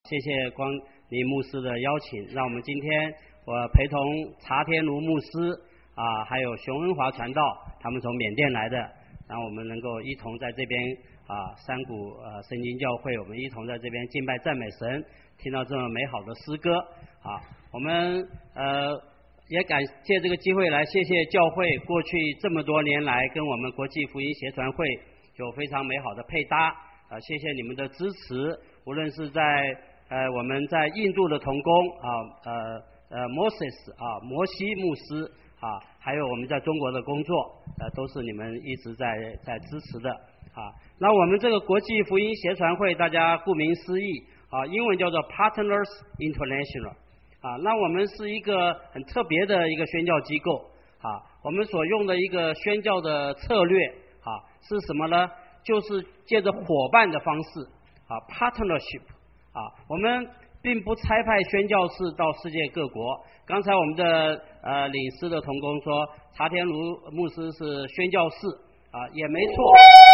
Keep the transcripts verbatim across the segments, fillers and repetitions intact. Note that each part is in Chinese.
谢谢光林牧师的邀请，让我们今天我陪同查天卢牧师啊，还有熊恩华传道，他们从缅甸来的，让我们能够一同在这边啊山谷呃圣经教会，我们一同在这边敬拜赞美神，听到这么美好的诗歌啊，我们呃也感谢这个机会来谢谢教会过去这么多年来跟我们国际福音协传会有非常美好的配搭啊，谢谢你们的支持，无论是在呃，我们在印度的同工啊，呃呃，Moses 啊，摩西牧师啊，还有我们在中国的工作，呃，都是你们一直在在支持的啊。那我们这个国际福音协传会，大家顾名思义啊，英文叫做 Partners International 啊。那我们是一个很特别的一个宣教机构啊。我们所用的一个宣教的策略啊是什么呢？就是借着伙伴的方式啊 ，partnership。啊，我们并不差派宣教士到世界各国。刚才我们的呃领事的同工说，查天卢牧师是宣教士啊，也没错。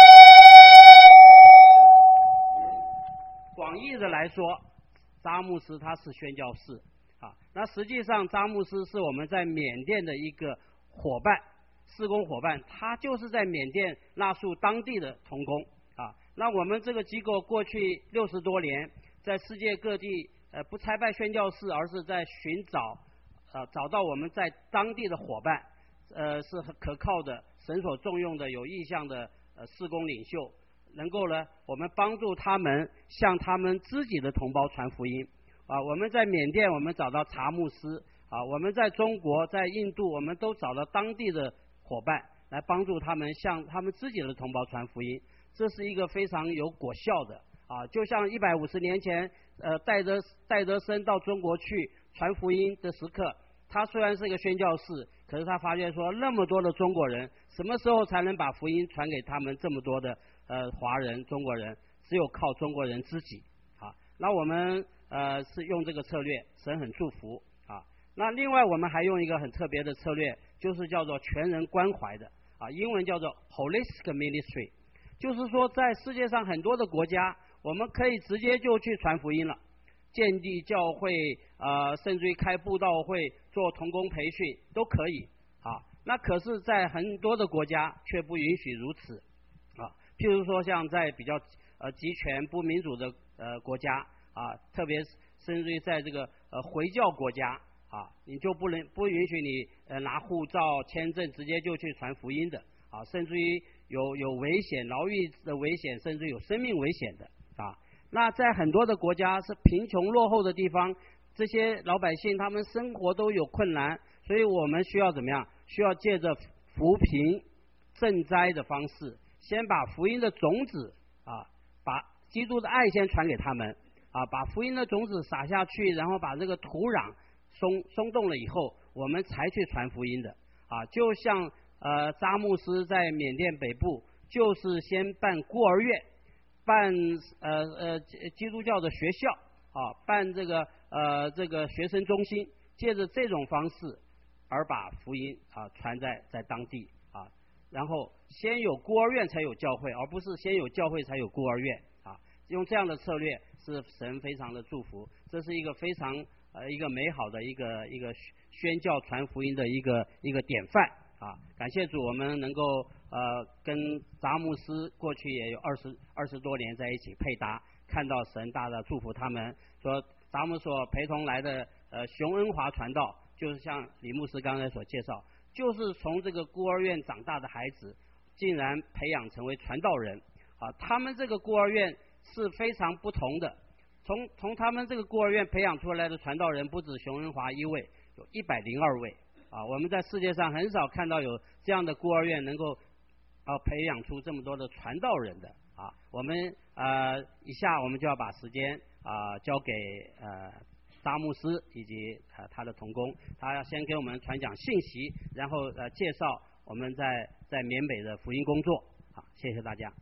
广义的来说，扎牧师他是宣教士啊。那实际上，扎牧师是我们在缅甸的一个伙伴，事工伙伴，他就是在缅甸纳树当地的同工啊。那我们这个机构过去六十多年。在世界各地，呃，不差派宣教士，而是在寻找，呃，找到我们在当地的伙伴，呃，是很可靠的、神所重用的、有意向的呃事工领袖，能够呢，我们帮助他们向他们自己的同胞传福音。啊，我们在缅甸，我们找到查牧师；啊，我们在中国、在印度，我们都找到当地的伙伴来帮助他们向他们自己的同胞传福音。这是一个非常有果效的。啊，就像一百五十年前，呃，戴德戴德生到中国去传福音的时刻，他虽然是个宣教士，可是他发现说，那么多的中国人，什么时候才能把福音传给他们这么多的呃华人中国人？只有靠中国人自己。啊，那我们呃是用这个策略，神很祝福啊。那另外我们还用一个很特别的策略，就是叫做全人关怀的啊，英文叫做 holistic ministry， 就是说在世界上很多的国家。我们可以直接就去传福音了，建立教会，呃，甚至于开布道会、做同工培训都可以啊。那可是，在很多的国家却不允许如此啊。譬如说，像在比较呃集权不民主的呃国家啊，特别甚至于在这个呃回教国家啊，你就不能不允许你呃拿护照、签证直接就去传福音的啊，甚至于有有危险、牢狱的危险，甚至有生命危险的。啊，那在很多的国家是贫穷落后的地方，这些老百姓他们生活都有困难，所以我们需要怎么样？需要借着扶贫赈灾的方式，先把福音的种子啊，把基督的爱先传给他们啊，把福音的种子撒下去，然后把这个土壤松松动了以后，我们才去传福音的啊。就像呃扎牧师在缅甸北部，就是先办孤儿院。办呃呃基督教的学校啊，办这个呃这个学生中心，借着这种方式而把福音啊传在在当地啊，然后先有孤儿院才有教会，而不是先有教会才有孤儿院啊。用这样的策略是神非常的祝福，这是一个非常呃一个美好的一个一个宣教传福音的一个一个典范啊。感谢主，我们能够。呃，跟扎牧师过去也有二十二十多年在一起配搭，看到神大大祝福他们。说扎牧所陪同来的呃熊恩华传道，就是像李牧师刚才所介绍，就是从这个孤儿院长大的孩子，竟然培养成为传道人啊。他们这个孤儿院是非常不同的，从从他们这个孤儿院培养出来的传道人，不止熊恩华一位，有一百零二位啊。我们在世界上很少看到有这样的孤儿院能够。啊，培养出这么多的传道人的啊，我们呃以下我们就要把时间啊、呃、交给呃扎牧师以及呃他的同工，他要先给我们传讲信息，然后呃介绍我们在在缅北的福音工作。好，谢谢大家。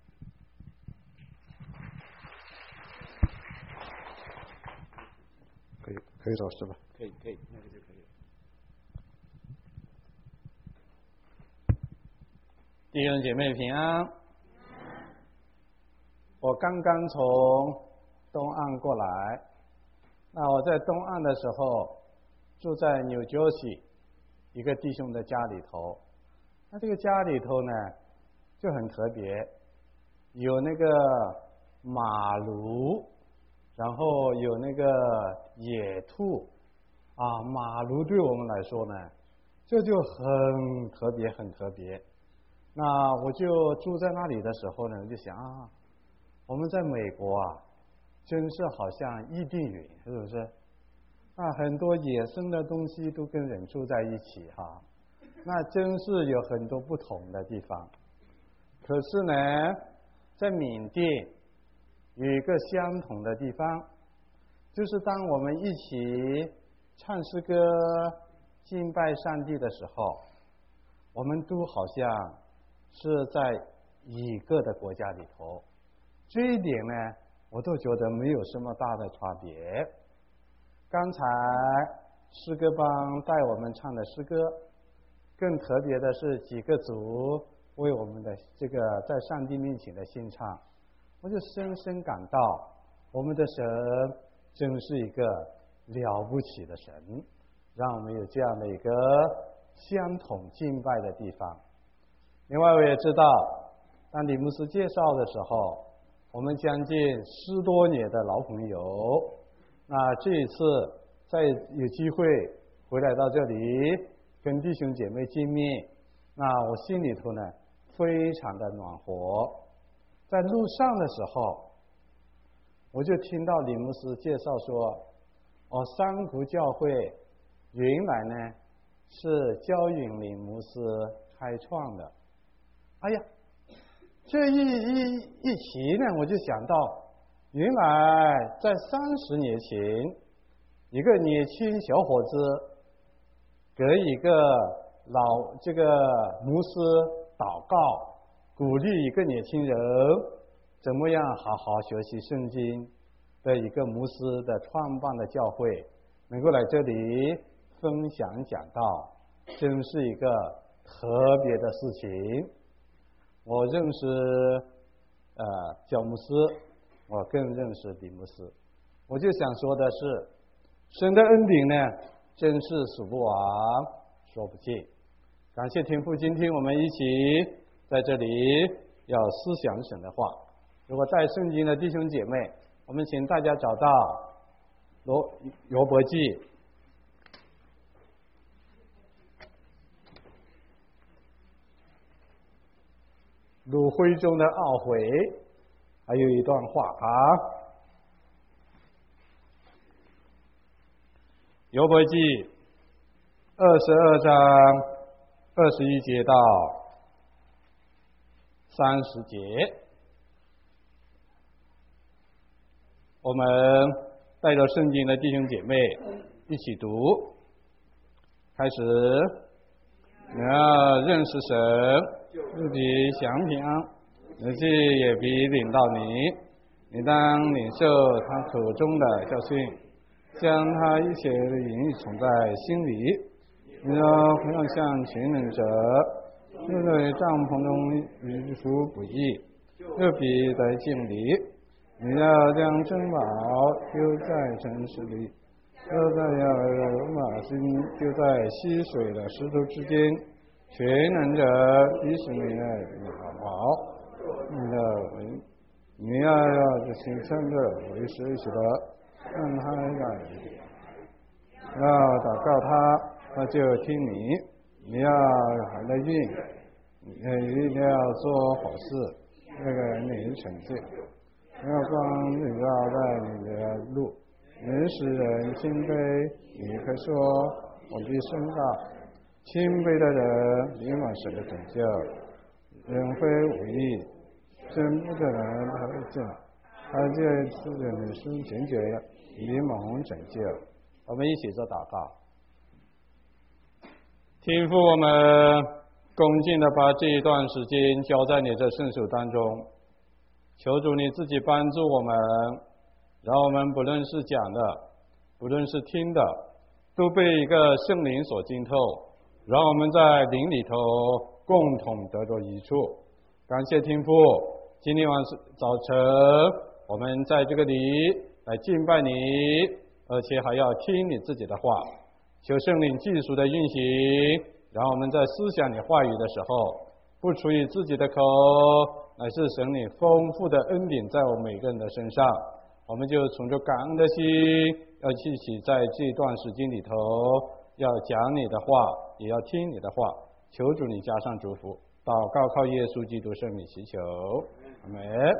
可以可以找是吧？ 可以可以，那个就可以了。 弟兄姐妹平安。我刚刚从东岸过来， 那我在东岸的时候，住在纽约市一个弟兄的家里头。那这个家里头呢，就很特别，有那个马炉，然后有那个野兔，啊，马炉对我们来说呢，这就很特别，很特别。那我就住在那里的时候呢，我就想啊，我们在美国啊，真是好像伊甸园，是不是？啊，很多野生的东西都跟人住在一起哈，那真是有很多不同的地方。可是呢，在缅甸有一个相同的地方，就是当我们一起唱诗歌、敬拜上帝的时候，我们都好像是在一个的国家里头。这一点呢，我都觉得没有什么大的差别。刚才诗歌帮带我们唱的诗歌，更特别的是几个组为我们的这个在上帝面前的献唱，我就深深感到我们的神真是一个了不起的神，让我们有这样的一个相同敬拜的地方。另外我也知道，当李牧师介绍的时候，我们将近十多年的老朋友，那这一次再有机会回来到这里跟弟兄姐妹见面，那我心里头呢非常的暖和。在路上的时候，我就听到李牧师介绍说，哦，三湖教会原来呢是焦允林牧师开创的。哎呀，这一一一提呢，我就想到，原来在三十年前，一个年轻小伙子给一个老这个牧师祷告，鼓励一个年轻人怎么样好好学习圣经的一个牧师的创办的教会，能够来这里分享讲道，真是一个特别的事情。我认识呃焦牧师，我更认识李牧师。我就想说的是，神的恩典呢，真是数不完说不尽。感谢天父，今天我们一起在这里要思想神的话。如果在圣经的弟兄姐妹，我们请大家找到罗约伯记鲁会中的懊悔，还有一段话啊，约伯记二十二章二十一节到三十节，我们带着圣经的弟兄姐妹一起读。开始，你要认识神，自己想平安，日记也必领到你。你当领受他口中的教训，将他一切的言语存在心里。你要要向全能者，又在帐篷中于处不义，又必在敬礼。你要将珍宝丢在城市里，又在要马心丢在溪水的石头之间。全能者必使你的好，你的你要要这形成的为实习的，让他感觉，要祷告他，他就听你。你要还得运，你一定要做好事，那个你成就。要光你要在你的路，人使人谦卑，你可说我必升高。谦卑的人永远是个拯救，人非无义，真不的人他会正，他就赐人的生拯救，迷茫拯救。我们一起做祷告。天父，我们恭敬的把这一段时间交在你的圣手当中，求主你自己帮助我们，让我们不论是讲的，不论是听的，都被一个圣灵所浸透，让我们在灵里头共同得到益处。感谢天父，今天晚上早晨我们在这个里来敬拜你， 而且还要听你自己的话。求圣灵技术的运行，让我们在思想你话语的时候，不出于自己的口，乃是神你丰富的恩典在我们每个人的身上。我们就从着感恩的心，要一起在这段时间里头，要讲你的话，也要听你的话。求主你加上祝福，祷告靠耶稣基督圣名祈求，阿们。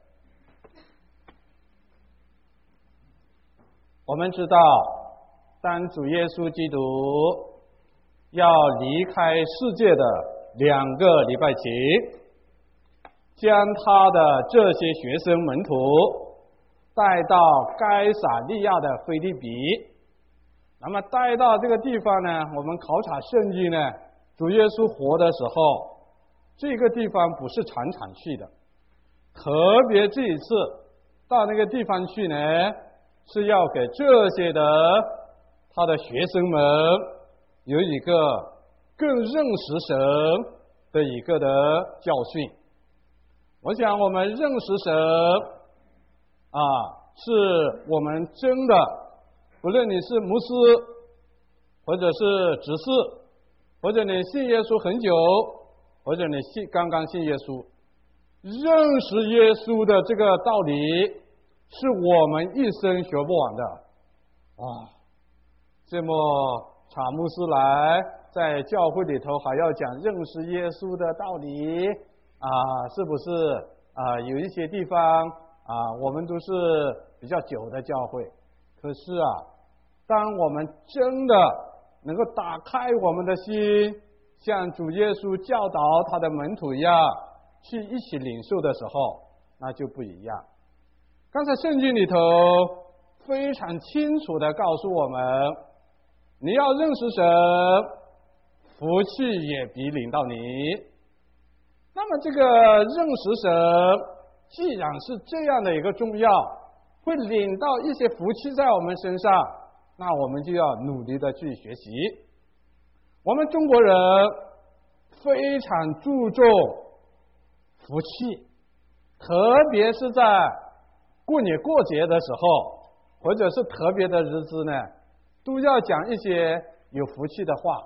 我们知道，当主耶稣基督要离开世界的两个礼拜前，将他的这些学生门徒带到该撒利亚的腓立比。那么带到这个地方呢，我们考察圣经呢，主耶稣活的时候，这个地方不是常常去的，特别这一次到那个地方去呢，是要给这些的他的学生们有一个更认识神的一个的教训。我想我们认识神啊，是我们真的，不论你是牧师，或者是执事，或者你信耶稣很久，或者你信刚刚信耶稣，认识耶稣的这个道理，是我们一生学不完的啊。这么查牧师来在教会里头还要讲认识耶稣的道理啊，是不是啊？有一些地方啊，我们都是比较久的教会，可是啊，当我们真的能够打开我们的心，像主耶稣教导他的门徒一样，去一起领受的时候，那就不一样。刚才圣经里头非常清楚的告诉我们，你要认识神，福气也必临到你。那么这个认识神，既然是这样的一个重要，会领到一些福气在我们身上，那我们就要努力的去学习。我们中国人非常注重福气，特别是在过年过节的时候，或者是特别的日子呢，都要讲一些有福气的话。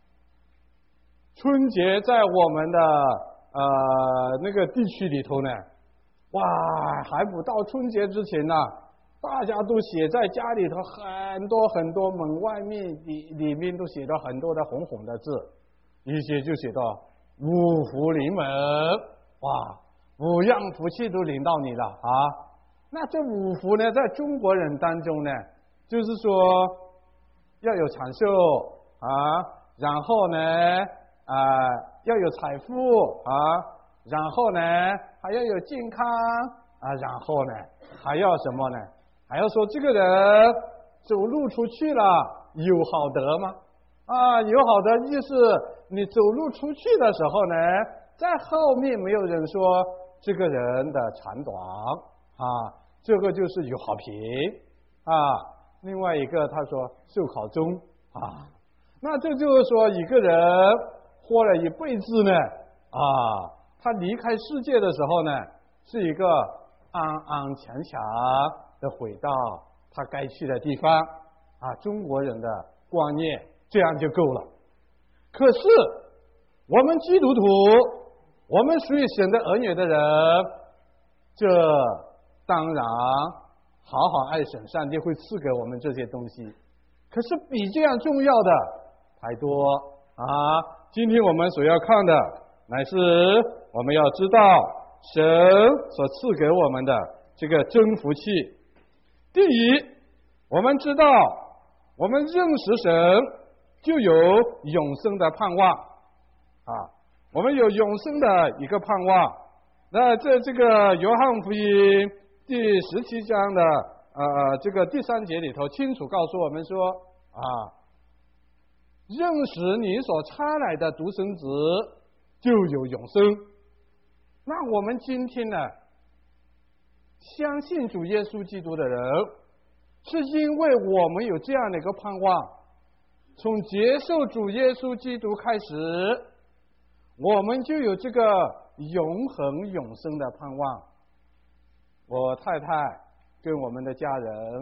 春节在我们的呃那个地区里头呢，哇，还不到春节之前呢，大家都写在家里头很多很多门外面里里面都写到很多的红红的字，一些就写到五福临门，哇，五样福气都临到你了啊！那这五福呢，在中国人当中呢，就是说要有长寿啊，然后呢啊要有财富啊，然后呢还要有健康啊，然后呢还要什么呢？还要说这个人走路出去了有好德吗？啊，有好德意思，你走路出去的时候呢，在后面没有人说这个人的长短啊，这个就是有好评啊。另外一个他说寿考中啊，那这就是说一个人活了一辈子呢啊，他离开世界的时候呢，是一个安安强强的回到他该去的地方啊，中国人的观念这样就够了。可是我们基督徒，我们属于神的儿女的人，这当然好好爱神，上帝会赐给我们这些东西。可是比这样重要的太多啊！今天我们所要看的，乃是我们要知道神所赐给我们的这个真福气。第一，我们知道我们认识神就有永生的盼望啊，我们有永生的一个盼望。那在这个约翰福音第十七章的呃这个第三节里头，清楚告诉我们说啊，认识你所差来的独生子就有永生。那我们今天呢，相信主耶稣基督的人，是因为我们有这样的一个盼望，从接受主耶稣基督开始，我们就有这个永恒永生的盼望。我太太跟我们的家人，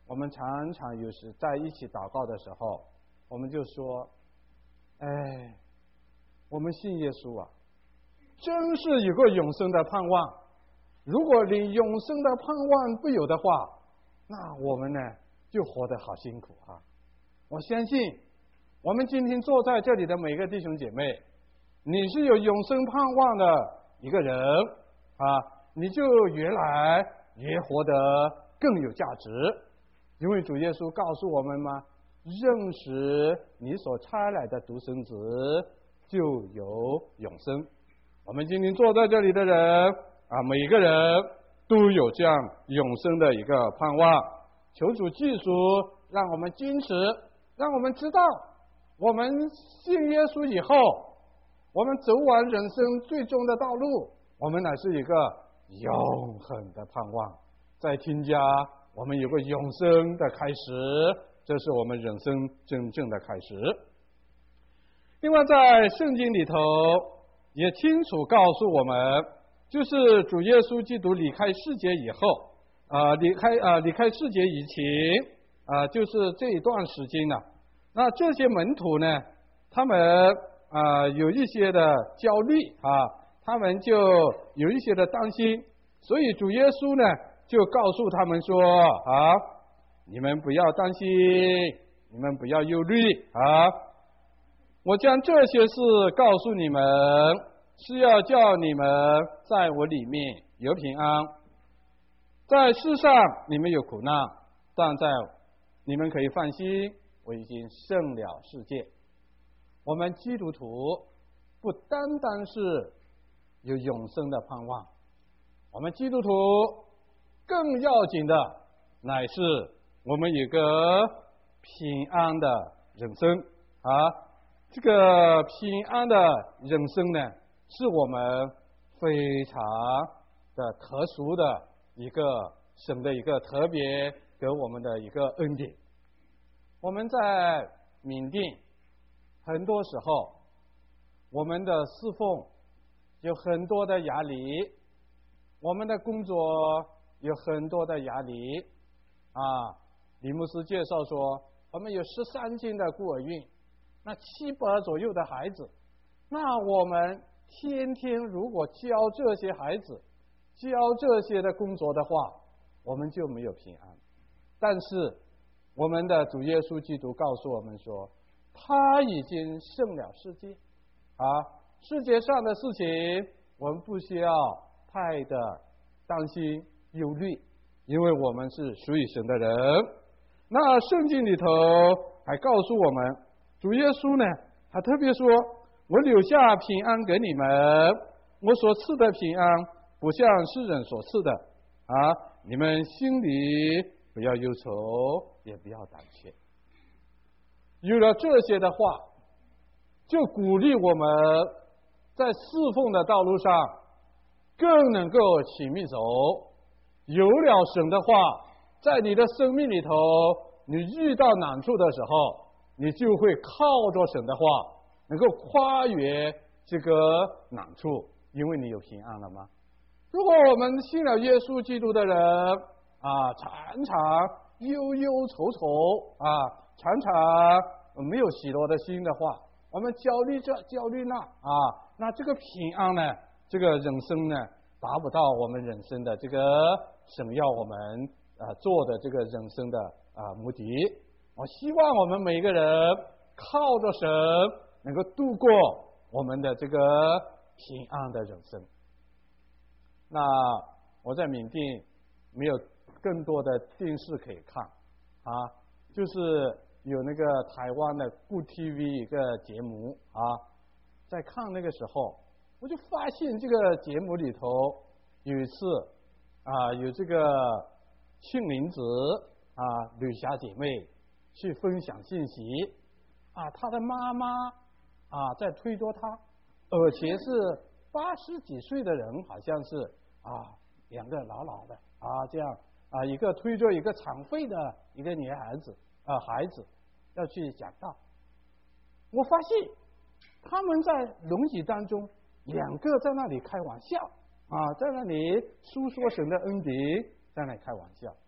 我们常常有时在一起祷告的时候，我们就说：“哎，我们信耶稣啊，真是有个永生的盼望。如果连永生的盼望不有的话，那我们呢就活得好辛苦啊！”我相信我们今天坐在这里的每个弟兄姐妹，你是有永生盼望的一个人啊，你就越来越活得更有价值。因为主耶稣告诉我们嘛，认识你所差来的独生子就有永生。我们今天坐在这里的人啊，每个人都有这样永生的一个盼望。求主记住，让我们坚持，让我们知道，我们信耶稣以后，我们走完人生最终的道路，我们乃是一个永恒的盼望。在天家，我们有个永生的开始，这是我们人生真正的开始。另外，在圣经里头也清楚告诉我们，就是主耶稣基督离开世界以后，啊、呃，离开啊、呃，离开世界以前啊、呃，就是这一段时间呢，那这些门徒呢，他们啊、呃、有一些的焦虑啊，他们就有一些的担心，所以主耶稣呢就告诉他们说啊，你们不要担心，你们不要忧虑啊，我将这些事告诉你们，是要叫你们在我里面有平安。在世上你们有苦难，但在你们可以放心，我已经胜了世界。我们基督徒不单单是有永生的盼望，我们基督徒更要紧的乃是我们有个平安的人生啊！这个平安的人生呢，是我们非常的特殊的一个神的一个特别给我们的一个恩典。我们在缅甸很多时候，我们的侍奉有很多的压力，我们的工作有很多的压力啊。李牧师介绍说，我们有十三间的孤儿院，那七百左右的孩子，那我们天天如果教这些孩子，教这些的工作的话，我们就没有平安。但是我们的主耶稣基督告诉我们说，他已经胜了世界啊，世界上的事情我们不需要太的担心忧虑，因为我们是属于神的人。那圣经里头还告诉我们，主耶稣呢还特别说，我留下平安给你们，我所赐的平安不像世人所赐的啊，你们心里不要忧愁，也不要胆怯。有了这些的话，就鼓励我们在侍奉的道路上更能够起密走。有了神的话，在你的生命里头，你遇到难处的时候，你就会靠着神的话能够跨越这个难处，因为你有平安了吗？如果我们信了耶稣基督的人啊，常常忧忧愁愁啊，常常没有喜乐的心的话，我们焦虑这焦虑那啊，那这个平安呢，这个人生呢，达不到我们人生的这个神要我们啊做的这个人生的啊目的。我希望我们每个人靠着神，能够度过我们的这个平安的人生。那我在缅甸没有更多的电视可以看啊，就是有那个台湾的顾 T V 一个节目啊，在看那个时候，我就发现这个节目里头有一次啊，有这个庆龄子啊女侠姐妹去分享信息啊，她的妈妈啊在推着她，而且是八十几岁的人，好像是啊两个老老的啊这样啊，一个推着一个残废的一个女孩子啊孩子要去讲道。我发现他们在轮椅当中，两个在那里开玩笑啊，在那里诉说神的恩典，在那里开玩笑。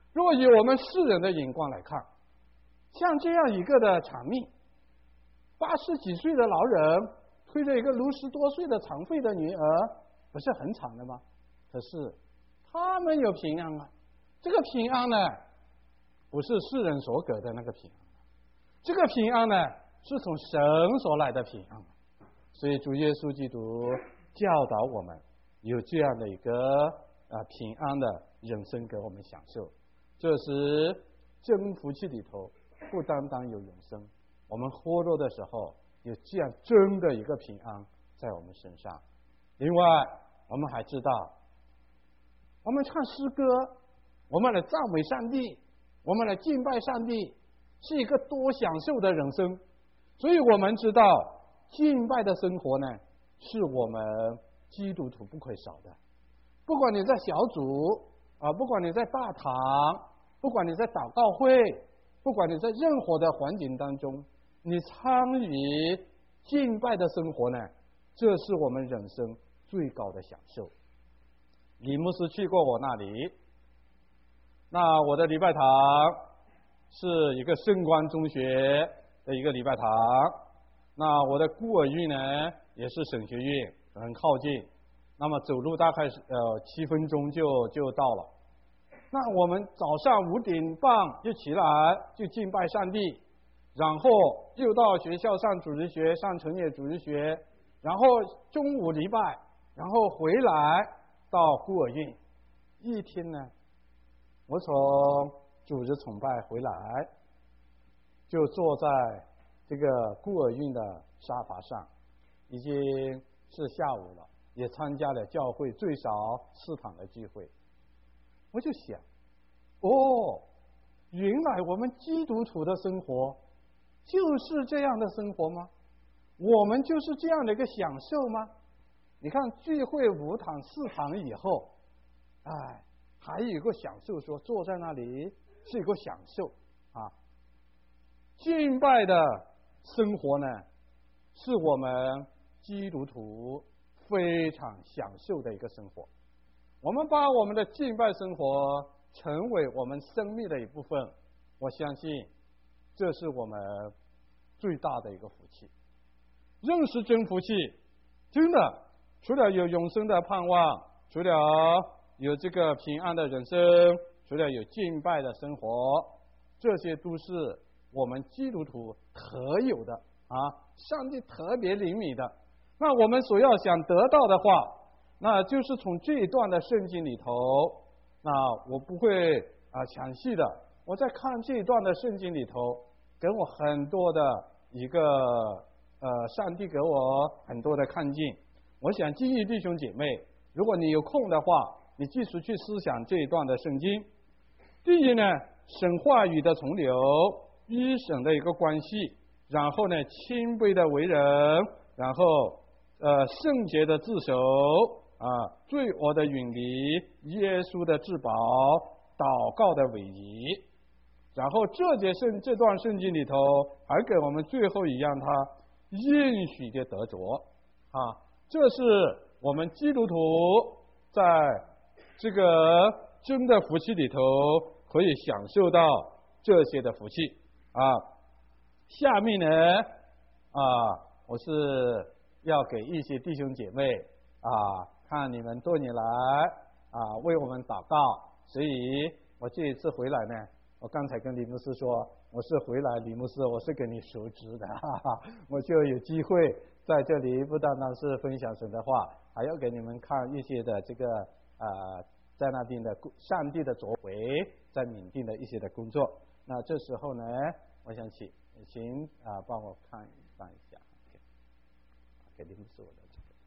若以我们世人的眼光来看，像这样一个的场面，八十几岁的老人推着一个六十多岁的残废的女儿，不是很惨的吗？可是他们有平安啊，这个平安呢，不是世人所给的那个平安，这个平安呢，是从神所来的平安。所以主耶稣基督教导我们有这样的一个啊平安的人生给我们享受。这是真福气里头不单单有永生，我们活着的时候有这样真的一个平安在我们身上。另外我们还知道，我们唱诗歌，我们来赞美上帝，我们来敬拜上帝，是一个多享受的人生。所以我们知道敬拜的生活呢，是我们基督徒不可以少的。不管你在小组啊，不管你在大堂，不管你在祷告会，不管你在任何的环境当中，你参与敬拜的生活呢，这是我们人生最高的享受。李牧师去过我那里，那我的礼拜堂是一个圣光中学的一个礼拜堂，那我的孤儿院呢也是神学院，很靠近，那么走路大概是呃七分钟就就到了。那我们早上五点半就起来就敬拜上帝，然后又到学校上主日学，上成也主日学，然后中午礼拜，然后回来到孤儿院。一天呢，我从主日崇拜回来，就坐在这个孤儿院的沙发上，已经是下午了，也参加了教会最少四堂的聚会。我就想，哦，原来我们基督徒的生活就是这样的生活吗？我们就是这样的一个享受吗？你看聚会五堂四堂以后，哎，还有一个享受，说坐在那里是一个享受啊。敬拜的生活呢，是我们基督徒非常享受的一个生活。我们把我们的敬拜生活成为我们生命的一部分，我相信这是我们最大的一个福气。认识真福气，真的除了有永生的盼望，除了有这个平安的人生，除了有敬拜的生活，这些都是我们基督徒特有的啊，上帝特别灵敏的。那我们所要想得到的话，那就是从这一段的圣经里头，那我不会啊详细的，我在看这一段的圣经里头，给我很多的一个呃，上帝给我很多的看见。我想建议弟兄姐妹，如果你有空的话，你继续去思想这一段的圣经。第一呢，神话语的从流，与神的一个关系，然后呢，谦卑的为人，然后呃，圣洁的自守啊，罪恶的远离，耶稣的至宝，祷告的委仪。然后这节圣这段圣经里头，还给我们最后一样，他应许的得着啊，这是我们基督徒在这个真的福气里头可以享受到这些的福气啊。下面呢啊，我是要给一些弟兄姐妹啊，看你们多年来啊为我们祷告，所以我这一次回来呢，我刚才跟李牧师说，我是回来，李牧师我是跟你熟知的，哈哈，我就有机会在这里不单单是分享神的话，还要给你们看一些的这个呃在那边的上帝的作为，在缅甸的一些的工作。那这时候呢，我想请请啊帮我看翻一下，给李牧师我的这个。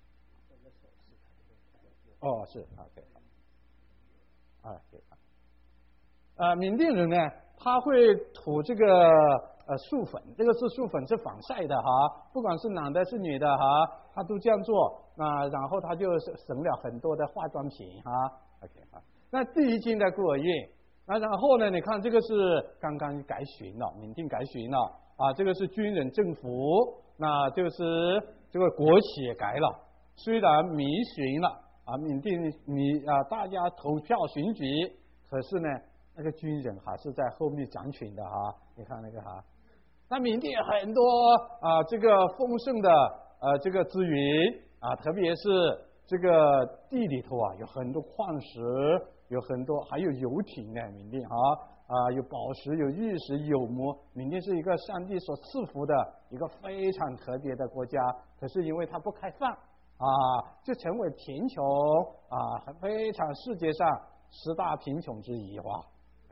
哦，是 OK， 啊，可以。呃，缅甸人呢，他会涂这个呃素粉，这个是素粉，是防晒的哈，不管是男的是女的哈，他都这样做。那然后他就省了很多的化妆品哈。OK 哈，那第一间的孤儿院，那然后呢，你看这个是刚刚改选了，缅甸改选了啊，这个是军人政府，那就是这个国企也改了，虽然民选了啊，缅甸民啊大家投票选举，可是呢。 那个军人哈是在后面掌权的哈，你看那个哈，那缅甸很多啊这个丰盛的呃这个资源啊，特别是这个地里头啊有很多矿石，有很多还有游艇呢，缅甸哈啊有宝石有玉石有膜，缅甸是一个上帝所赐福的一个非常特别的国家，可是因为它不开放啊，就成为贫穷啊非常世界上十大贫穷之一哇。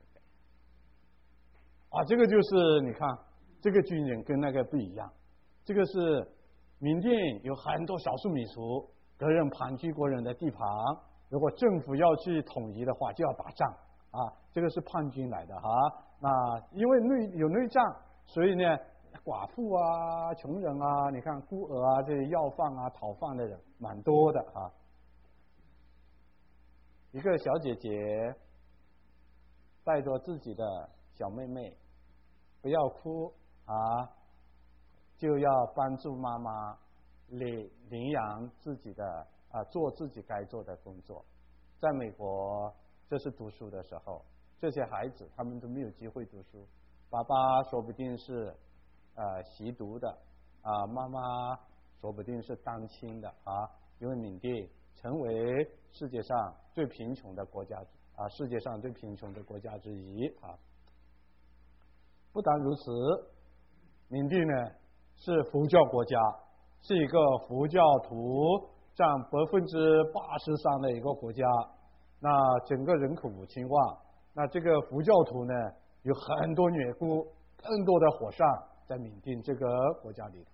啊，这个就是你看，这个军人跟那个不一样。这个是缅甸有很多少数民族，个人盘踞国人的地盘，如果政府要去统一的话，就要打仗啊。这个是叛军来的哈。那因为内有内战，所以呢，寡妇啊、穷人啊，你看孤儿啊，这些要饭啊、讨饭的人蛮多的啊。一个小姐姐带着自己的小妹妹，不要哭啊，就要帮助妈妈领领养自己的啊，做自己该做的工作。在美国，这是读书的时候，这些孩子他们都没有机会读书，爸爸说不定是呃吸毒的啊，妈妈说不定是单亲的啊，因为缅甸成为世界上最贫穷的国家啊，世界上最贫穷的国家之一啊。不但如此，缅甸呢是佛教国家，是一个佛教徒占百分之八十三的一个国家。那整个人口五千万，那这个佛教徒呢有很多女姑，更多的和尚在缅甸这个国家里头。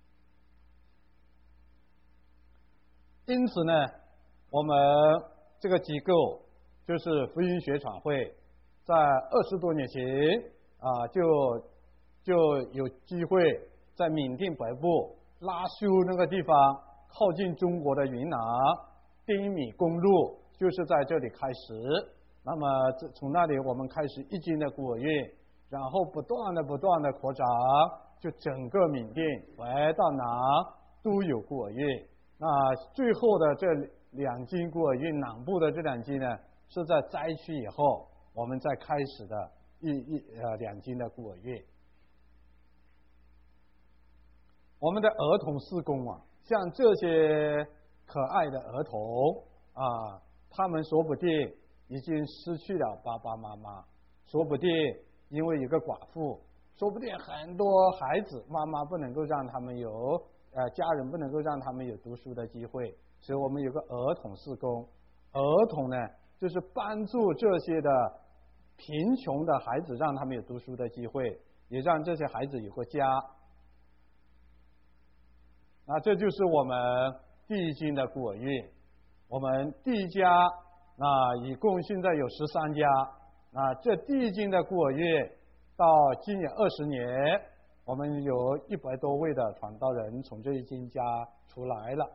因此呢，我们这个机构就是福音学传会，在二十多年前啊，就就有机会在缅甸北部拉修那个地方，靠近中国的云南滇缅公路，就是在这里开始。那么从那里我们开始一经的孤儿院，然后不断的不断的扩张，就整个缅甸北到南都有孤儿院。那最后的这两间孤儿院，南部的这两间呢，是在灾区以后我们再开始的一一呃两间的孤儿院。我们的儿童事工啊，像这些可爱的儿童啊，他们说不定已经失去了爸爸妈妈，说不定因为一个寡妇，说不定很多孩子妈妈不能够让他们有呃家人不能够让他们有读书的机会，所以我们有个儿童事工。儿童呢，就是帮助这些的贫穷的孩子，让他们有读书的机会，也让这些孩子有个家。那这就是我们第一间的孤儿院。我们第一家那一共现在有十三家。那这第一间的孤儿院到今年二十年，我们有一百多位的传道人从这一间家出来了。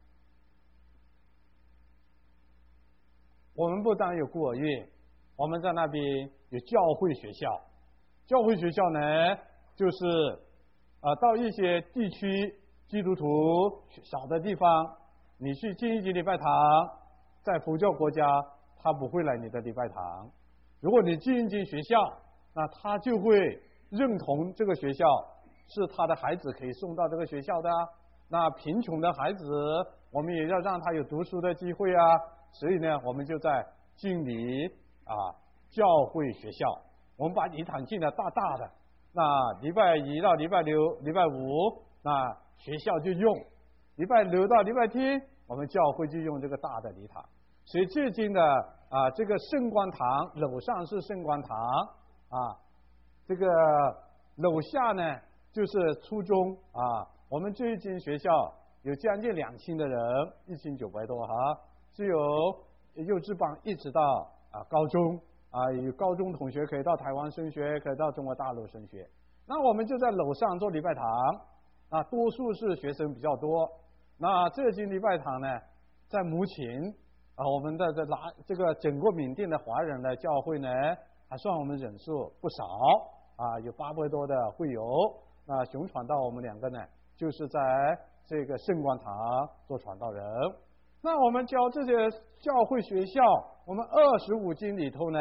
我们不但有孤儿院，我们在那边有教会学校。教会学校呢，就是啊、呃，到一些地区基督徒少的地方，你去进一间礼拜堂，在佛教国家他不会来你的礼拜堂。如果你进一间学校，那他就会认同这个学校是他的孩子可以送到这个学校的。那贫穷的孩子，我们也要让他有读书的机会啊。所以呢，我们就在敬礼啊教会学校，我们把礼堂建得大大的。那礼拜一到礼拜六、礼拜五，那学校就用；礼拜六到礼拜天，我们教会就用这个大的礼堂。所以最近的啊，这个圣光堂楼上是圣光堂啊，这个楼下呢就是初中啊。我们这一间学校有将近两千的人，一千九百多哈。是由幼稚班一直到啊高中啊，有高中同学可以到台湾升学，可以到中国大陆升学。那我们就在楼上做礼拜堂啊，多数是学生比较多。那这间礼拜堂呢，在目前啊，我们的这拿这个整个缅甸的华人的教会呢，还算我们人数不少啊，有八百多的会友。那雄传道我们两个呢，就是在这个圣光堂做传道人。那我们教这些教会学校，我们二十五间里头呢，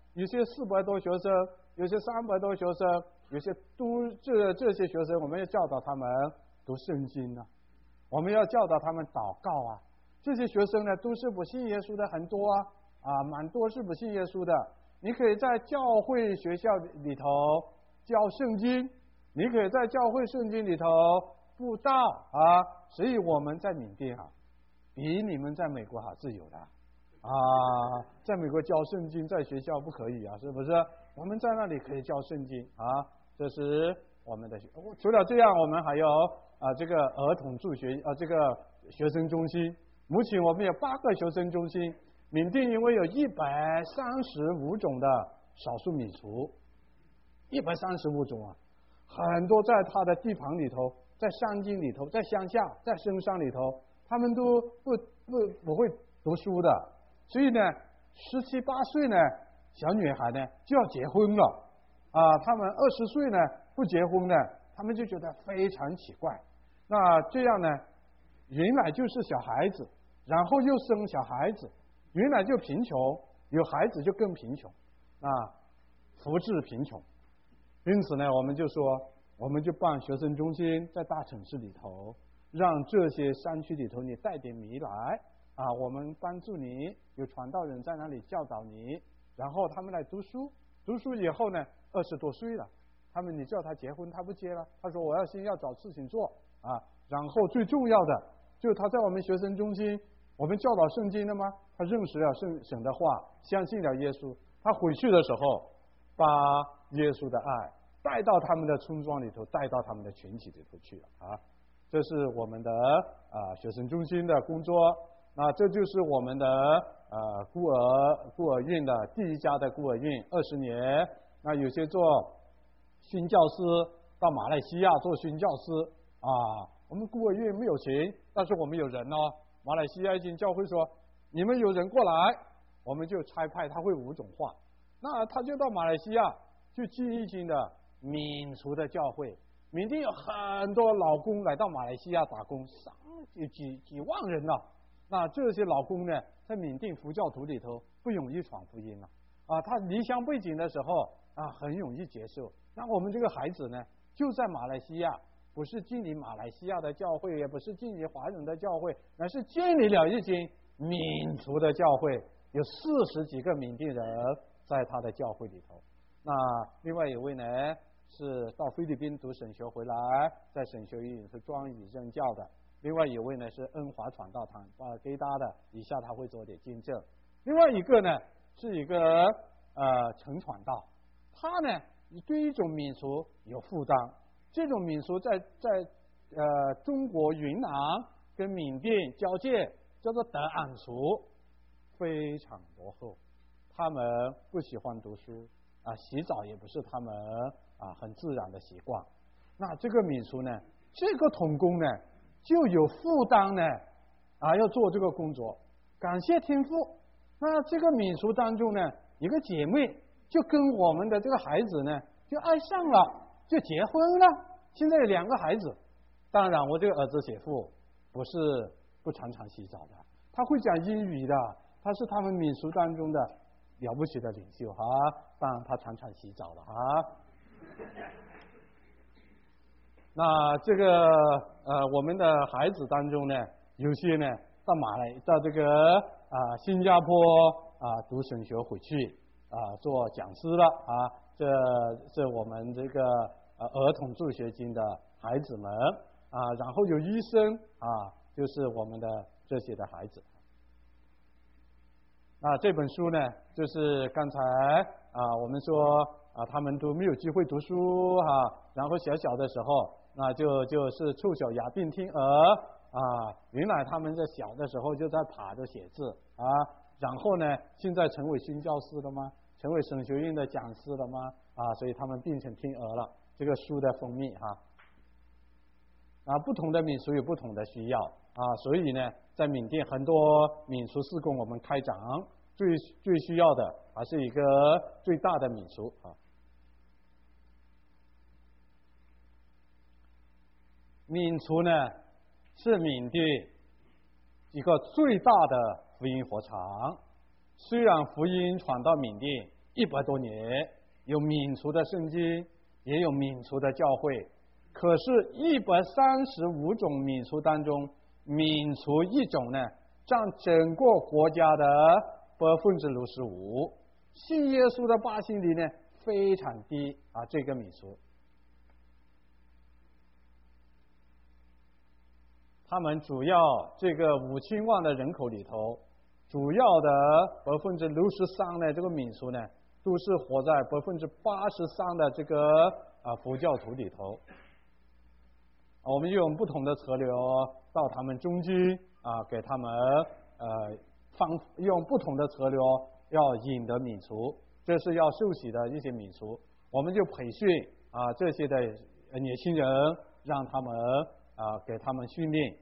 有些四百多学生，有些三百多学生，有些都这这些学生，我们要教导他们读圣经啊，我们要教导他们祷告啊。这些学生呢，都是不信耶稣的很多啊，啊，蛮多是不信耶稣的。你可以在教会学校里头教圣经，你可以在教会圣经里头布道啊。所以我们在缅甸啊，比你们在美国好自由的啊。在美国教圣经，在学校不可以啊，是不是？我们在那里可以教圣经啊。这是我们的学。除了这样，我们还有啊这个儿童助学啊这个学生中心。目前我们有八个学生中心。缅甸因为有一百三十五种的少数民族，一百三十五种啊，很多在他的地盘里头，在山径里头，在乡下，在深山里头，他们都不不不会读书的，所以呢，十七八岁呢，小女孩呢就要结婚了啊，他们二十岁呢不结婚呢，他们就觉得非常奇怪。那这样呢，原来就是小孩子，然后又生小孩子。原来就贫穷，有孩子就更贫穷，啊，福至贫穷。因此呢，我们就说，我们就办学生中心，在大城市里头，让这些山区里头你带点米来啊，我们帮助你，有传道人在那里教导你，然后他们来读书，读书以后呢，二十多岁了，他们你叫他结婚，他不结了，他说我要先要找事情做啊，然后最重要的就是他在我们学生中心。我们教导圣经了吗？他认识了圣神的话，相信了耶稣。他回去的时候，把耶稣的爱带到他们的村庄里头，带到他们的群体里头去了啊！这是我们的啊学生中心的工作。那这就是我们的呃孤儿孤儿院的第一家的孤儿院，二十年。那有些做宣教师到马来西亚做宣教师啊。我们孤儿院没有钱，但是我们有人哦。马来西亚一间教会说，你们有人过来，我们就差派，他会五种话，那他就到马来西亚去进一间的民族的教会。缅甸有很多老公来到马来西亚打工，上几几几万人了。那这些老公呢，在缅甸佛教徒里头不容易传福音了啊，他离乡背井的时候啊，很容易接受。那我们这个孩子呢，就在马来西亚。不是建立马来西亚的教会，也不是建立华人的教会，而是建立了一间民族的教会，有四十几个缅甸人在他的教会里头。那另外一位呢，是到菲律宾读神学回来，在神学院是专以任教的。另外一位呢是恩华传道堂啊给他的，以下他会做点见证。另外一个呢是一个呃陈传道，他呢对一种民族有负担。这种民俗在在呃中国云南跟缅甸交界，叫做德安族，非常落后。他们不喜欢读书啊，洗澡也不是他们啊很自然的习惯。那这个民俗呢，这个童工呢就有负担呢啊，要做这个工作。感谢天父，那这个民俗当中呢，一个姐妹就跟我们的这个孩子呢就爱上了。就结婚了，现在有两个孩子。当然，我这个儿子媳妇不是不常常洗澡的，他会讲英语的，他是他们民俗当中的了不起的领袖哈。当然，他常常洗澡了啊。那这个呃，我们的孩子当中呢，有些呢到马来到这个啊、呃、新加坡啊、呃、读神学回去啊、呃、做讲师了啊。这这我们这个。呃，儿童助学金的孩子们啊，然后有医生啊，就是我们的这些的孩子。那这本书呢，就是刚才啊，我们说啊，他们都没有机会读书哈、啊，然后小小的时候，那就就是臭小牙病听儿啊，原来他们在小的时候就在爬着写字啊，然后呢，现在成为宣教师了吗？成为神学院的讲师了吗？啊，所以他们变成听儿了。这个书的封面哈，啊，不同的民俗有不同的需要啊，所以呢，在缅甸很多民俗事工我们开展，最最需要的还是一个最大的民俗啊。民族呢是缅甸一个最大的福音火场，虽然福音传到缅甸一百多年，有闽族的圣经，也有闽族的教会。可是，一百三十五种闽族当中，闽族一种呢，占整个国家的百分之六十五。信耶稣的百姓里呢，非常低啊，这个民族。他们主要这个五千万的人口里头，主要的百分之六十三的这个民族呢，都是活在百分之八十三的这个啊佛教徒里头。我们用不同的策略到他们中间啊，给他们呃方用不同的策略要引得民族，这是要受洗的一些民族，我们就培训啊这些的年轻人，让他们啊给他们训练，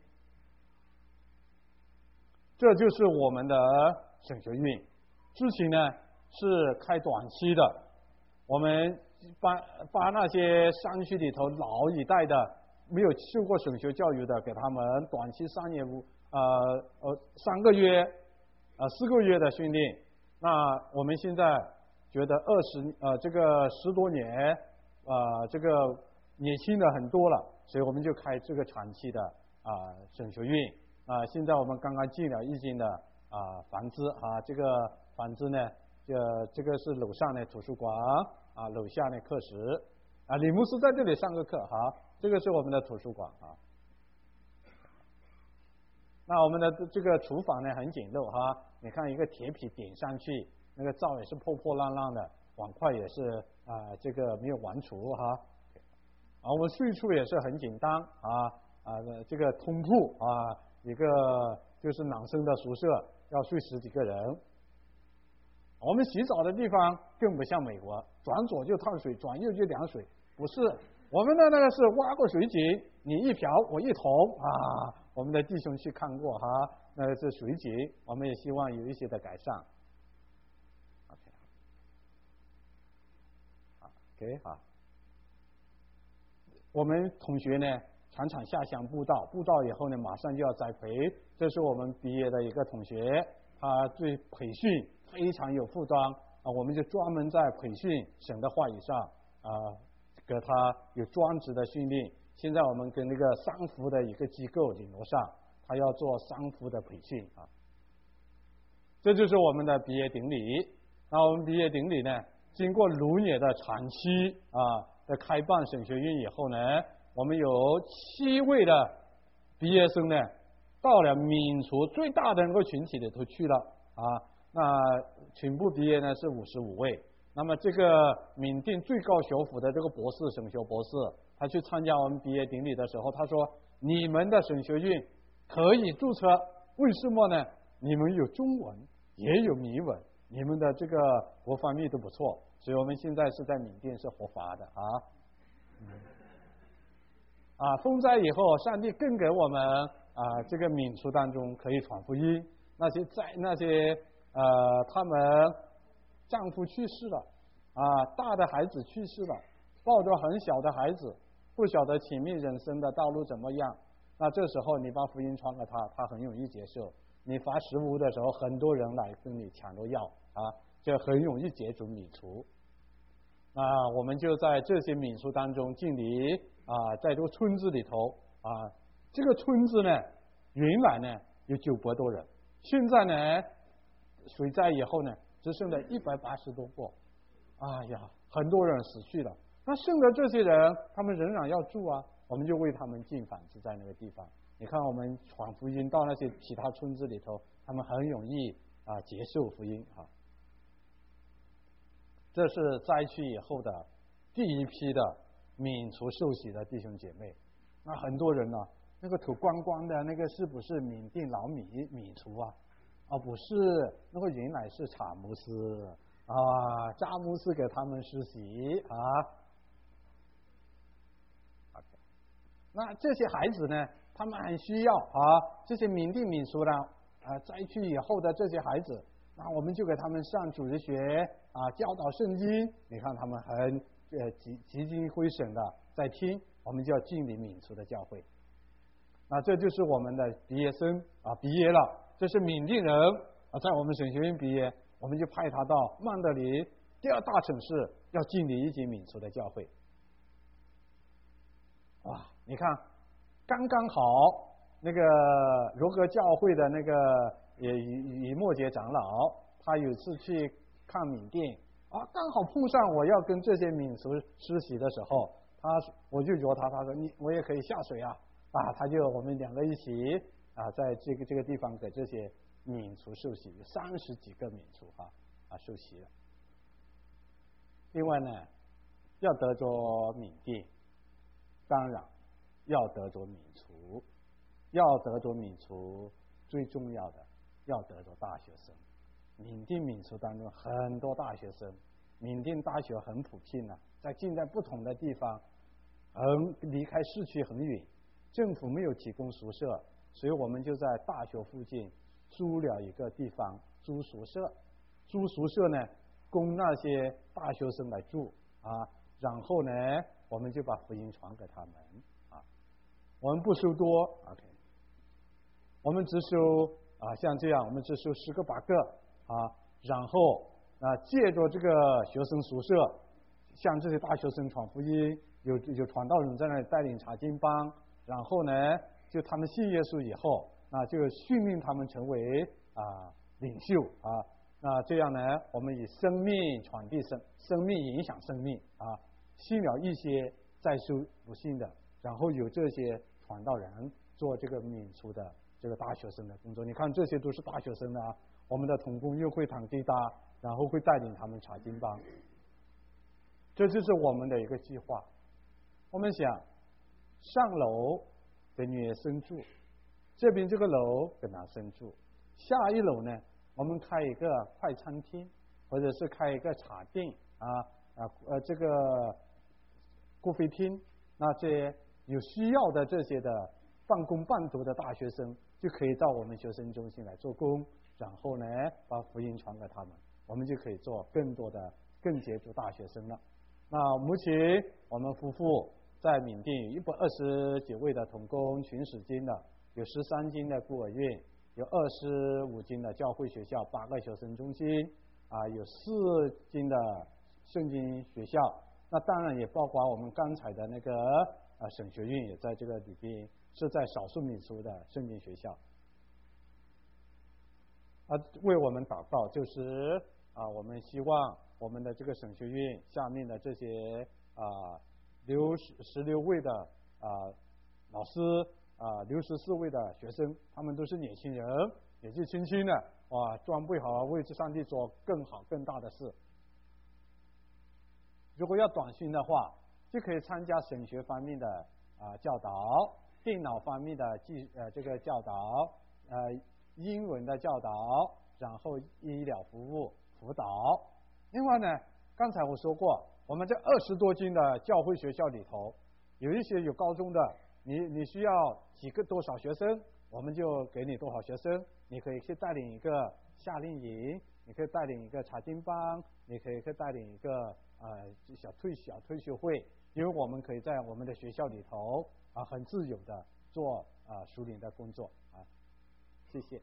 这就是我们的神学院。之前呢是开短期的，我们把把那些山区里头老一代的没有受过神学教育的，给他们短期三年五呃呃三个月呃四个月的训练。那我们现在觉得二十呃这个十多年呃这个年轻的很多了，所以我们就开这个长期的啊神学院啊。现在我们刚刚进了一间的啊房子啊，这个房子呢，这这个是楼上的图书馆啊，楼下的课室啊。李牧师在这里上个课哈。这个是我们的图书馆啊。那我们的这个厨房呢很简陋哈，你看一个铁皮点上去，那个灶也是破破烂烂的，碗筷也是啊、呃、这个没有完除哈。啊，我们睡处也是很简单啊啊这个通铺啊，一个就是男生的宿舍，要睡十几个人。我们洗澡的地方更不像美国，转左就烫水，转右就凉水，不是。我们的那个是挖过水井，你一瓢我一桶啊。我们的弟兄去看过哈，那个是水井，我们也希望有一些的改善。OK， 好 ，OK 好。我们同学呢，常常下乡布道，布道以后呢，马上就要栽培。这是我们毕业的一个同学，他对培训非常有负担啊，我们就专门在培训神的话语上啊。给他有专职的训练。现在我们跟那个三福的一个机构联络上，他要做三福的培训啊。这就是我们的毕业典礼。那我们毕业典礼呢，经过六年的长期啊的开办神学院以后呢，我们有七位的毕业生呢，到了闽族最大的那个群体里头去了啊。那全部毕业呢是五十五位。那么这个缅甸最高学府的这个博士，神学博士，他去参加我们毕业典礼的时候，他说：“你们的神学院可以注册，为什么呢？你们有中文，也有闽文，你们的这个国翻译都不错，所以我们现在是在缅甸是合法的啊。嗯”啊，风灾以后，上帝更给我们啊这个闽族当中可以传福音，那些在那些呃他们。丈夫去世了，啊，大的孩子去世了，抱着很小的孩子，不晓得前面人生的道路怎么样。那这时候你把福音传给他，他很容易接受。你发食物的时候，很多人来跟你抢着要啊，这很容易解除民族。那我们就在这些民族当中敬礼啊，在这个村子里头啊，这个村子呢，原来呢有九百多人，现在呢水灾以后呢。只剩了一百八十多个，哎呀，很多人死去了。那剩的这些人，他们仍然要住啊，我们就为他们建房子在那个地方。你看，我们传福音到那些其他村子里头，他们很容易啊接受福音啊。这是灾区以后的第一批的免除受洗的弟兄姐妹。那很多人呢、啊，那个头光光的那个是不是缅甸老米米族啊？哦，不是，那个原来是查牧师啊，查牧师给他们实习啊。OK， 那这些孩子呢，他们很需要啊，这些缅甸民族呢啊，灾区以后的这些孩子，那我们就给他们上主日学啊，教导圣经。你看他们很呃集集精会神的在听，我们就要敬礼民族的教会。那这就是我们的毕业生啊，毕业了。这是缅甸人啊，在我们神学院毕业，我们就派他到曼德里第二大城市要建立一间民族的教会。哇，你看，刚刚好那个罗格教会的那个也以以莫杰长老，他有次去看缅甸啊，刚好碰上我要跟这些民族实习的时候，他我就约他，他说你我也可以下水啊啊，他就我们两个一起啊，在这个这个地方给这些民族受洗，有三十几个民族啊啊受洗了。另外呢，要得着缅甸，当然要得着民族，要得着民族，最重要的要得着大学生。缅甸民族当中很多大学生，缅甸大学很普遍呢、啊，在近在不同的地方，很离开市区很远，政府没有提供宿舍，所以我们就在大学附近租了一个地方租宿舍，租宿舍呢供那些大学生来住啊，然后呢我们就把福音传给他们啊，我们不收多 ，OK， 我们只收啊像这样，我们只收十个八个啊，然后啊借着这个学生宿舍，向这些大学生传福音，有有传道人在那里带领查经班，然后呢就他们信耶稣以后，那就训练他们成为啊领袖啊。那这样呢，我们以生命传递生，生命影响生命啊，信了一些再收不信的，然后有这些传道人做这个免除的这个大学生的工作。你看这些都是大学生的啊，我们的同工又会弹吉他，然后会带领他们查经班，这就是我们的一个计划。我们想上楼给女生住，这边这个楼给男生住，下一楼呢我们开一个快餐厅，或者是开一个茶店啊啊呃这个咖啡厅，那这些有需要的这些的半工半读的大学生就可以到我们学生中心来做工，然后呢把福音传给他们，我们就可以做更多的更接触大学生了。那目前我们夫妇在缅甸有一百二十几位的同工群使经的，有十三间的孤儿院，有二十五间的教会学校，八个学生中心啊，有四间的圣经学校。那当然也包括我们刚才的那个啊神学院也在这个里边，是在少数民族的圣经学校。啊，为我们祷告，就是啊，我们希望我们的这个神学院下面的这些啊六十十六位的啊老师。啊，六十四位的学生，他们都是年轻人，年纪轻轻的，哇，装备好，为这上帝做更好更大的事。如果要短训的话，就可以参加神学方面的啊教导，电脑方面的技呃这个教导，呃英文的教导，然后医疗服务辅导。另外呢，刚才我说过，我们这二十多间的教会学校里头，有一些有高中的。你你需要几个多少学生，我们就给你多少学生。你可以去带领一个夏令营，你可以带领一个查经班，你可以去带领一个呃小退小退休会，因为我们可以在我们的学校里头啊很自由的做啊属灵的工作啊。谢谢。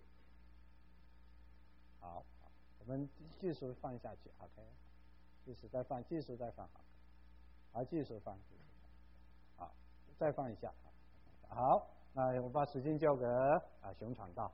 好，我们继续放下去 ，OK， 继续再放，继续再放，好，继续放，继续放，好，再放一下。好，那我把时间交给啊熊传道。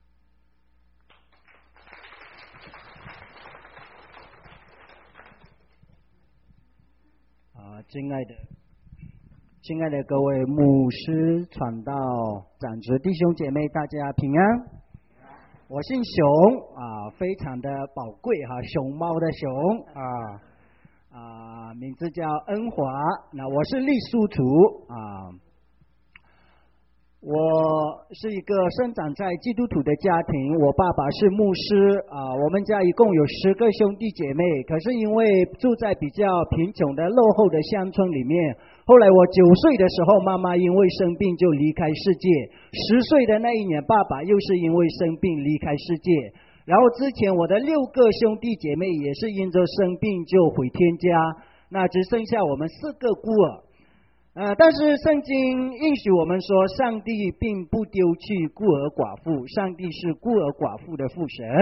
啊，亲爱的，亲爱的各位牧师、传道、长子弟兄姐妹，大家平安。我姓熊啊，非常的宝贵哈、啊，熊猫的熊啊啊，名字叫恩华。那我是隶属徒啊。我是一个生长在基督徒的家庭，我爸爸是牧师啊，我们家一共有十个兄弟姐妹，可是因为住在比较贫穷的落后的乡村里面，后来我九岁的时候，妈妈因为生病就离开世界，十岁的那一年，爸爸又是因为生病离开世界，然后之前我的六个兄弟姐妹也是因着生病就回天家，那只剩下我们四个孤儿。呃，但是圣经应许我们说，上帝并不丢弃孤儿寡妇，上帝是孤儿寡妇的父神，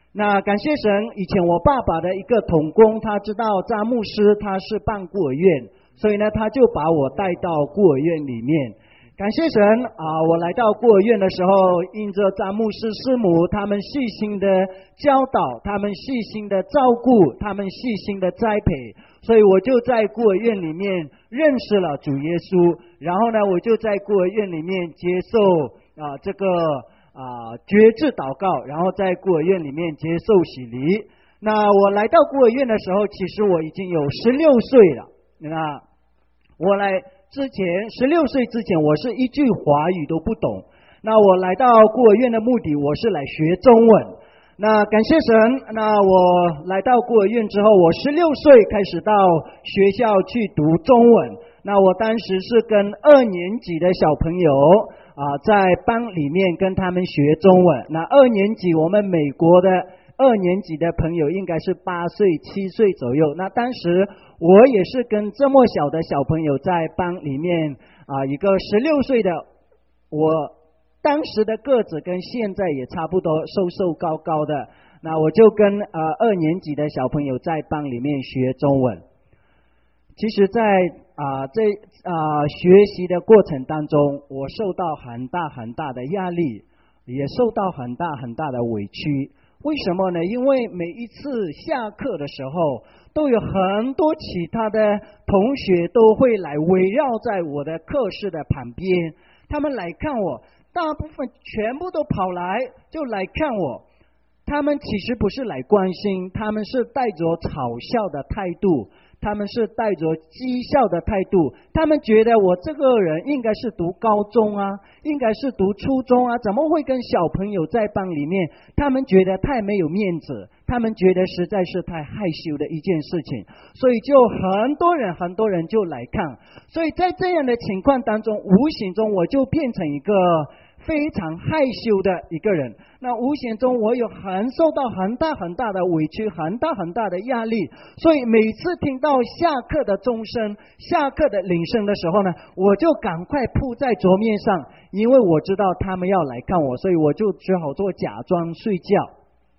那感谢神，以前我爸爸的一个同工，他知道张牧师他是办孤儿院，所以呢，他就把我带到孤儿院里面。感谢神啊！我来到孤儿院的时候，因着张牧师师母他们细心的教导，他们细心的照顾，他们细心的栽培，所以我就在孤儿院里面认识了主耶稣。然后呢，我就在孤儿院里面接受啊这个啊决志祷告，然后在孤儿院里面接受洗礼。那我来到孤儿院的时候，其实我已经有十六岁了。那我来。之前十六岁之前，我是一句华语都不懂。那我来到孤儿院的目的，我是来学中文。那感谢神，那我来到孤儿院之后，我十六岁开始到学校去读中文。那我当时是跟二年级的小朋友啊，在班里面跟他们学中文。那二年级，我们美国的二年级的朋友应该是八岁、七岁左右。那当时我也是跟这么小的小朋友在班里面啊，一个十六岁的，我当时的个子跟现在也差不多，瘦瘦高高的。那我就跟呃二年级的小朋友在班里面学中文。其实在啊这啊学习的过程当中，我受到很大很大的压力，也受到很大很大的委屈。为什么呢？因为每一次下课的时候，都有很多其他的同学都会来围绕在我的课室的旁边，他们来看我，大部分全部都跑来就来看我。他们其实不是来关心，他们是带着嘲笑的态度，他们是带着讥笑的态度，他们觉得我这个人应该是读高中啊，应该是读初中啊，怎么会跟小朋友在班里面？他们觉得太没有面子，他们觉得实在是太害羞的一件事情，所以就很多人很多人就来看。所以在这样的情况当中，无形中我就变成一个非常害羞的一个人。那无形中我有很受到很大很大的委屈，很大很大的压力。所以每次听到下课的钟声，下课的铃声的时候呢，我就赶快扑在桌面上，因为我知道他们要来看我，所以我就只好做假装睡觉。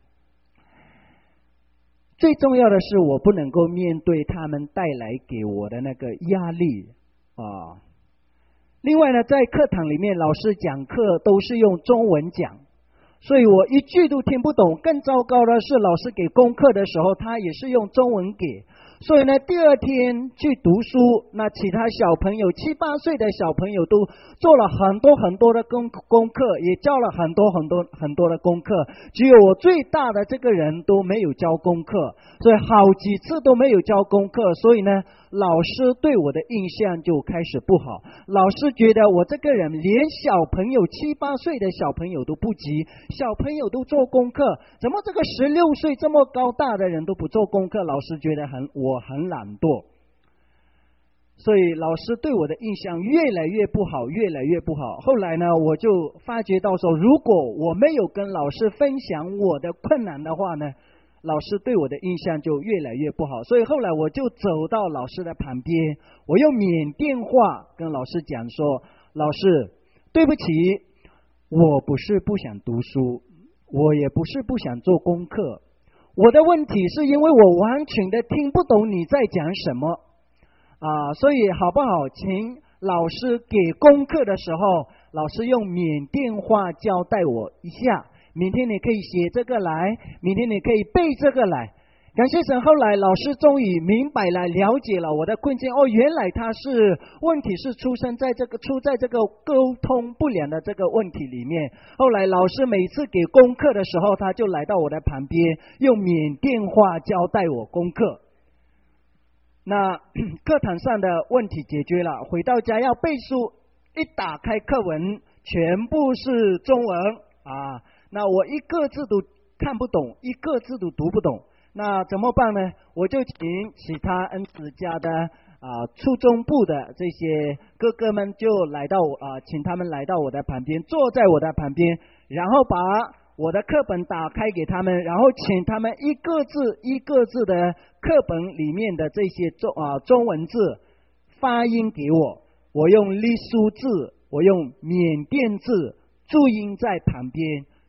最重要的是，我不能够面对他们带来给我的那个压力啊。另外呢，在课堂里面，老师讲课都是用中文讲，所以我一句都听不懂。更糟糕的是，老师给功课的时候，他也是用中文给。所以呢，第二天去读书，那其他小朋友七八岁的小朋友都做了很多很多的功功课，也教了很多很多很多的功课，只有我最大的这个人都没有教功课，所以好几次都没有教功课。所以呢，老师对我的印象就开始不好，老师觉得我这个人连小朋友七八岁的小朋友都不及，小朋友都做功课，怎么这个十六岁这么高大的人都不做功课？老师觉得很我很懒惰，所以老师对我的印象越来越不好，越来越不好。后来呢，我就发觉到说，如果我没有跟老师分享我的困难的话呢，老师对我的印象就越来越不好。所以后来我就走到老师的旁边，我用缅甸话跟老师讲说，老师，对不起，我不是不想读书，我也不是不想做功课，我的问题是因为我完全的听不懂你在讲什么啊，所以好不好，请老师给功课的时候，老师用缅甸话交代我一下，明天你可以写这个来，明天你可以背这个来。感谢神，后来老师终于明白了，了解了我的困境。哦，原来他是问题是出生在这个出在这个沟通不良的这个问题里面。后来老师每次给功课的时候，他就来到我的旁边，用缅甸话交代我功课。那课堂上的问题解决了，回到家要背书，一打开课文，全部是中文啊！那我一个字都看不懂，一个字都读不懂。那怎么办呢？我就请其他恩慈家的啊初中部的这些哥哥们就来到啊，请他们来到我的旁边，坐在我的旁边，然后把我的课本打开给他们，然后请他们一个字一个字的课本里面的这些中啊中文字发音给我，我用隶书字，我用缅甸字注音在旁边，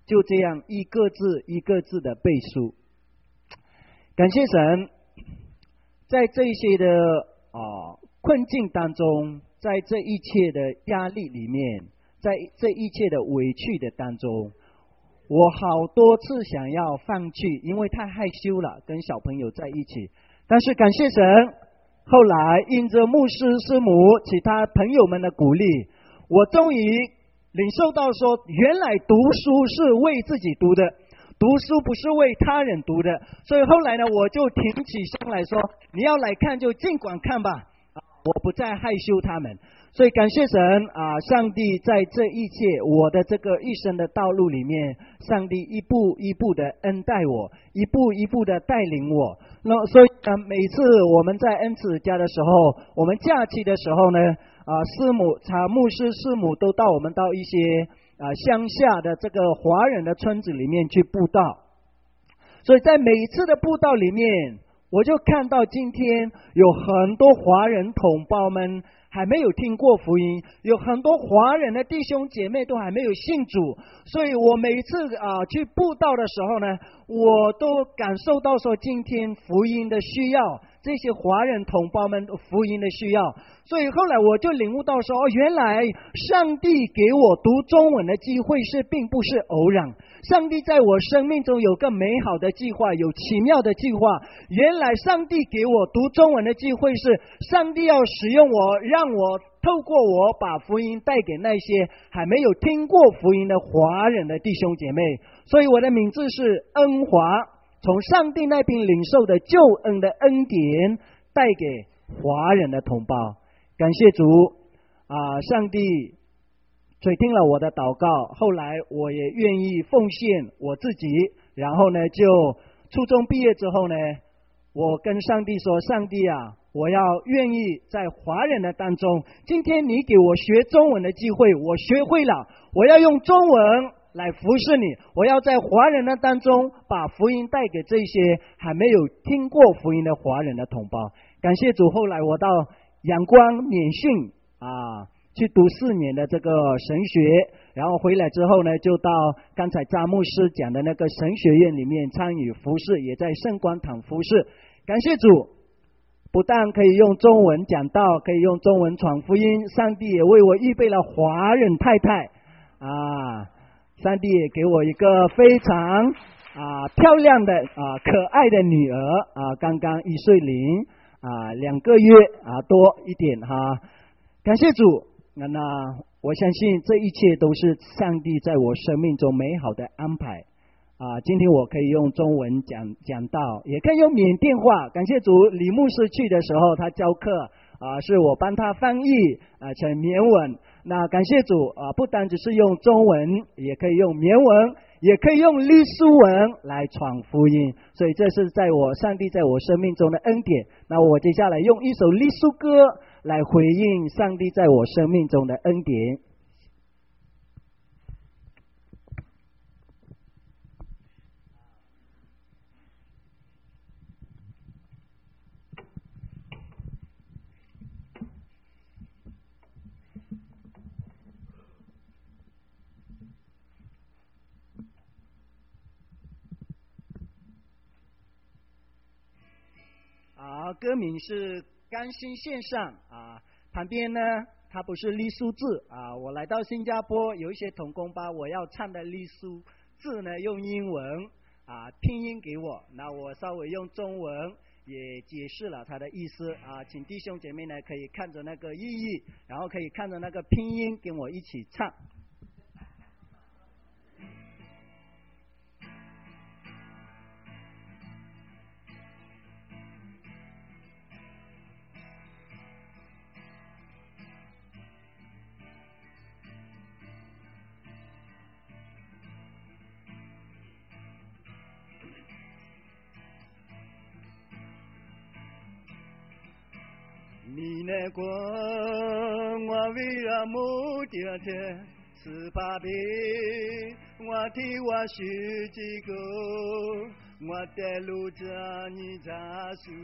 就这样一个字一个字的背书。感谢神，在这一些的啊困境当中，在这一切的压力里面，在这一切的委屈的当中，我好多次想要放弃，因为太害羞了，跟小朋友在一起。但是感谢神，后来因着牧师师母其他朋友们的鼓励，我终于领受到说，原来读书是为自己读的，读书不是为他人读的。所以后来呢，我就挺起胸来说，你要来看就尽管看吧，我不再害羞他们。所以感谢神啊，上帝在这一切我的这个一生的道路里面，上帝一步一步的恩待我，一步一步的带领我。那所以呢，每次我们在恩慈家的时候，我们假期的时候呢，啊，师母、查牧师、师母都到我们到一些啊乡下的这个华人的村子里面去布道。所以在每一次的布道里面，我就看到今天有很多华人同胞们还没有听过福音，有很多华人的弟兄姐妹都还没有信主。所以我每次啊去布道的时候呢，我都感受到说今天福音的需要，这些华人同胞们福音的需要。所以后来我就领悟到说，哦，原来上帝给我读中文的机会是并不是偶然，上帝在我生命中有个美好的计划，有奇妙的计划。原来上帝给我读中文的机会是上帝要使用我，让我透过我把福音带给那些还没有听过福音的华人的弟兄姐妹。所以我的名字是恩华，从上帝那边领受的救恩的恩典带给华人的同胞。感谢主啊，上帝垂听了我的祷告，后来我也愿意奉献我自己。然后呢，就初中毕业之后呢，我跟上帝说，上帝啊，我要愿意在华人的当中，今天你给我学中文的机会，我学会了，我要用中文来服侍你，我要在华人的当中把福音带给这些还没有听过福音的华人的同胞。感谢主，后来我到阳光免训啊去读四年的这个神学，然后回来之后呢，就到刚才詹牧师讲的那个神学院里面参与服侍，也在圣光堂服侍。感谢主，不但可以用中文讲道，可以用中文传福音，上帝也为我预备了华人太太啊，上帝也给我一个非常啊漂亮的啊可爱的女儿啊，刚刚一岁零啊两个月啊多一点哈。感谢主，那那我相信这一切都是上帝在我生命中美好的安排啊！今天我可以用中文讲讲道，也可以用缅甸话。感谢主，李牧师去的时候他教课啊，是我帮他翻译啊成缅文。那感谢主啊，不单只是用中文，也可以用缅文，也可以用利苏文来传福音。所以这是在我上帝在我生命中的恩典。那我接下来用一首利苏歌来回应上帝在我生命中的恩典。啊，歌名是甘心献上啊，旁边呢，它不是隶书字啊。我来到新加坡，有一些同工把我要唱的隶书字呢，用英文啊拼音给我，那我稍微用中文也解释了它的意思啊，请弟兄姐妹呢可以看着那个意义，然后可以看着那个拼音跟我一起唱。你的光，我为了目的天是怕别，我替我是这个，我的路着你扎树，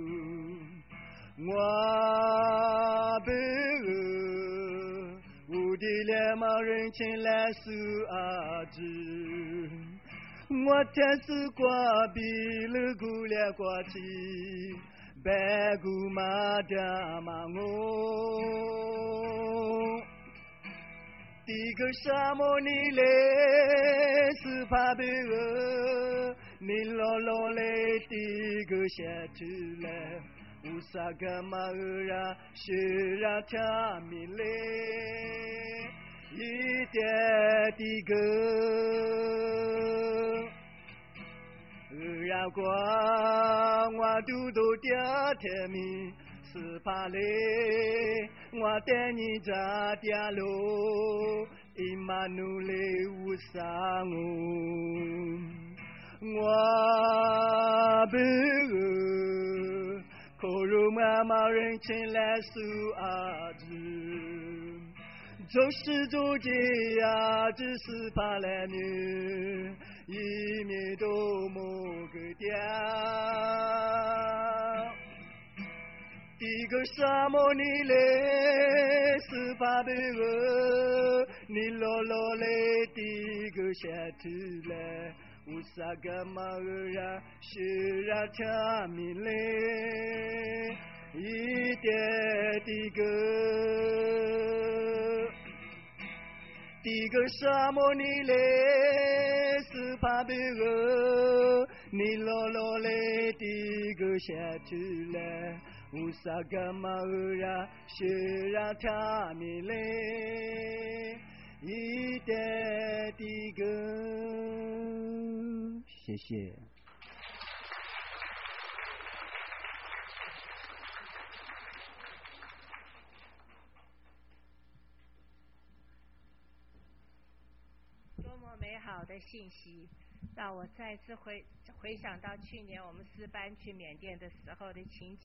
我不无的连忙人前来数阿子，我天是挂比了古来挂起，白骨马的马我。第一个沙漠你来是怕被饿，你老老来第一个下去来。乌萨格马尔拉雪拉塔米勒，一点的个，尔光我嘟嘟掉天米是怕嘞，我带你扎掉路，伊玛努勒乌萨我，我不饿。可如妈妈人前来数阿子，就是做这呀，只是怕来女，一面都没个掉。第一个沙漠你来是怕被饿，你老老来第一个下去来。乌萨格马尔拉雪拉塔米勒，一点的个，第一个沙漠你来是怕被饿，你老老来第一个下去来。乌萨格马尔拉雪拉塔米勒，一点的个。 谢谢。 多么美好的信息，让我再次回回想到去年我们四班去缅甸的时候的情景。